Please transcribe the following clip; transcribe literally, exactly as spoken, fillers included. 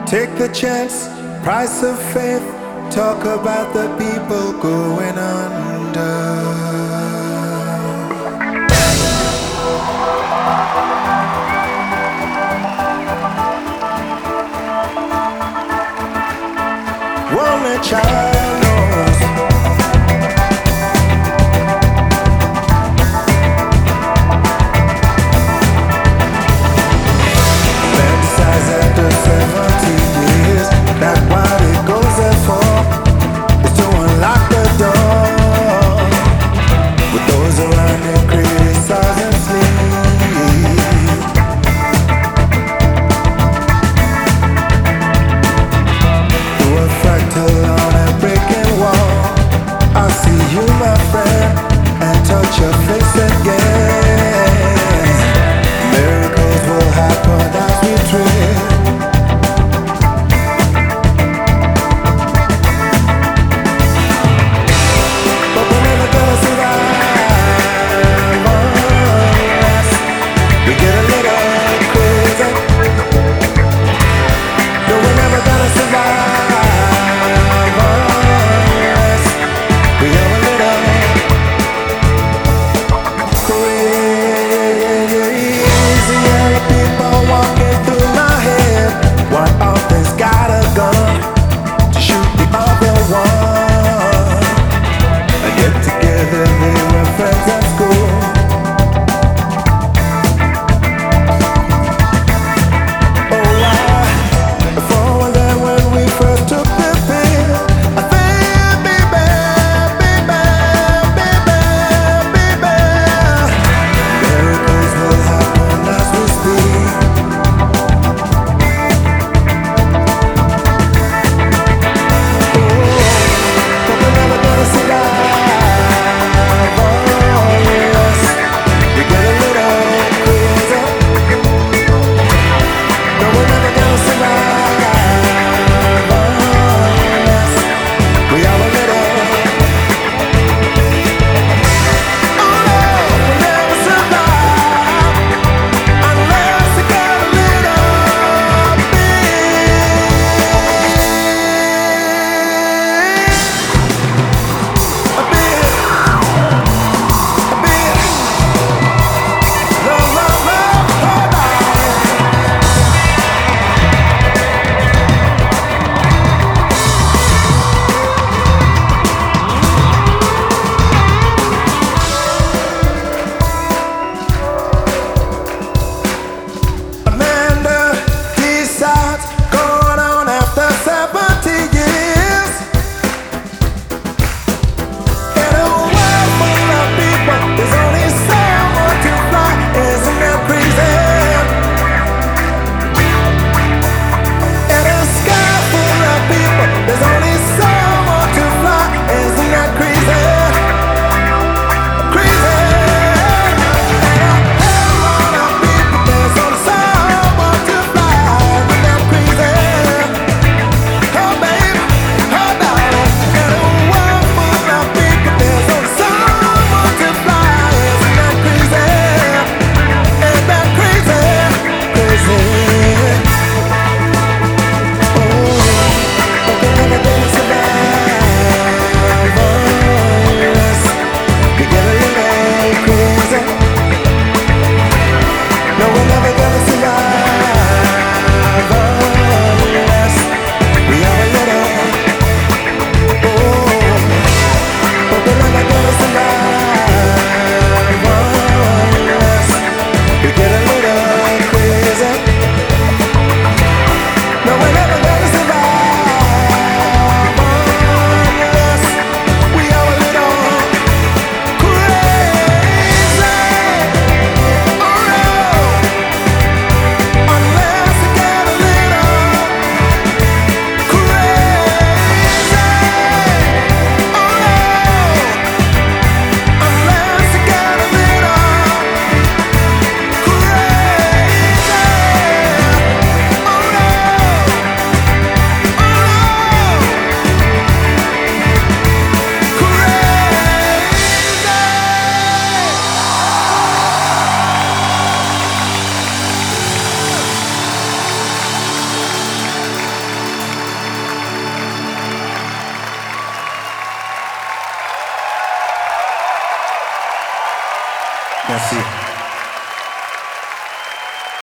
Take the chance, price of faith. Talk about the people going under. Only child knows. Fantasize after seventeen years. That what it goes there for is to unlock the door. With those around him criticize and sleep. Through a fractal on a breaking wall, I see you, my friend, and touch your face again. Miracles will happen as we dream. But we're never gonna survive unless we get a little crazy. No, we're never gonna survive unless we are a little crazy. Yellow people walking through my head. One of them's got a gun to shoot the other one. And yet together they were friends at school. Oh, I, before was there when we first took the pill. I think, baby, baby, baby, baby. Miracles will happen as we speak. Oh, but we're never gonna survive unless we get a little crazy. No, we're never gonna survive unless we are a little. Oh no, we'll never survive unless we get a little bit, a bit, a bit. Love, love, love, hold on. Merci.